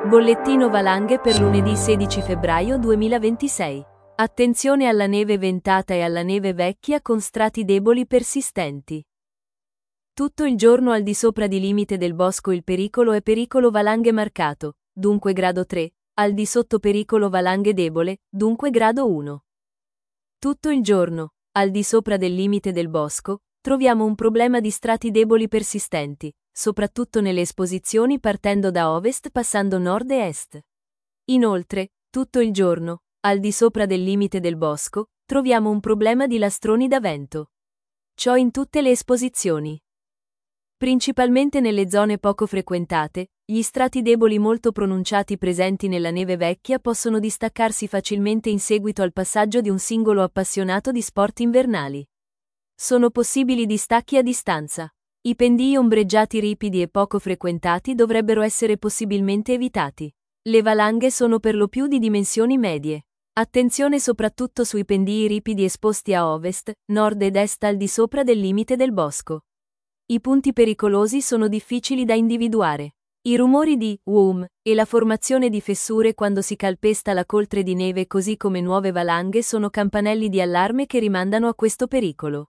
Bollettino valanghe per lunedì 16 febbraio 2026. Attenzione alla neve ventata e alla neve vecchia con strati deboli persistenti. Tutto il giorno al di sopra di limite del bosco il pericolo è pericolo valanghe marcato, dunque grado 3, al di sotto pericolo valanghe debole, dunque grado 1. Tutto il giorno, al di sopra del limite del bosco, troviamo un problema di strati deboli persistenti, soprattutto nelle esposizioni partendo da ovest passando nord e est. Inoltre, tutto il giorno, al di sopra del limite del bosco, troviamo un problema di lastroni da vento. Ciò in tutte le esposizioni. Principalmente nelle zone poco frequentate, gli strati deboli molto pronunciati presenti nella neve vecchia possono distaccarsi facilmente in seguito al passaggio di un singolo appassionato di sport invernali. Sono possibili distacchi a distanza. I pendii ombreggiati ripidi e poco frequentati dovrebbero essere possibilmente evitati. Le valanghe sono per lo più di dimensioni medie. Attenzione soprattutto sui pendii ripidi esposti a ovest, nord ed est al di sopra del limite del bosco. I punti pericolosi sono difficili da individuare. I rumori di "whom" e la formazione di fessure quando si calpesta la coltre di neve così come nuove valanghe sono campanelli di allarme che rimandano a questo pericolo.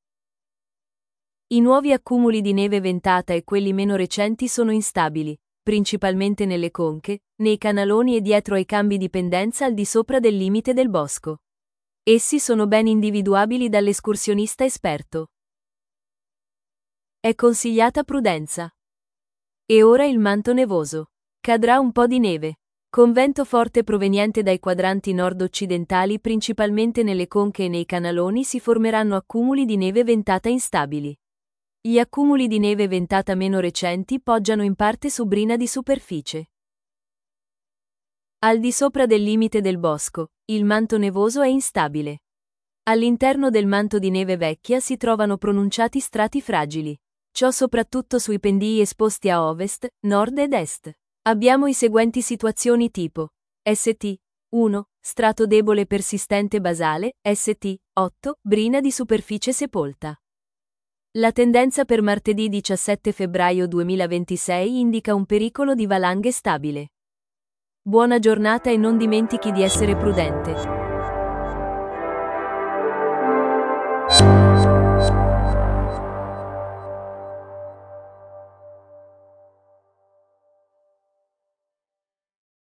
I nuovi accumuli di neve ventata e quelli meno recenti sono instabili, principalmente nelle conche, nei canaloni e dietro ai cambi di pendenza al di sopra del limite del bosco. Essi sono ben individuabili dall'escursionista esperto. È consigliata prudenza. E ora il manto nevoso. Cadrà un po' di neve. Con vento forte proveniente dai quadranti nord-occidentali principalmente nelle conche e nei canaloni si formeranno accumuli di neve ventata instabili. Gli accumuli di neve ventata meno recenti poggiano in parte su brina di superficie. Al di sopra del limite del bosco, il manto nevoso è instabile. All'interno del manto di neve vecchia si trovano pronunciati strati fragili. Ciò soprattutto sui pendii esposti a ovest, nord ed est. Abbiamo i seguenti situazioni tipo St. 1. Strato debole persistente basale, St. 8. Brina di superficie sepolta. La tendenza per martedì 17 febbraio 2026 indica un pericolo di valanghe stabile. Buona giornata e non dimentichi di essere prudente.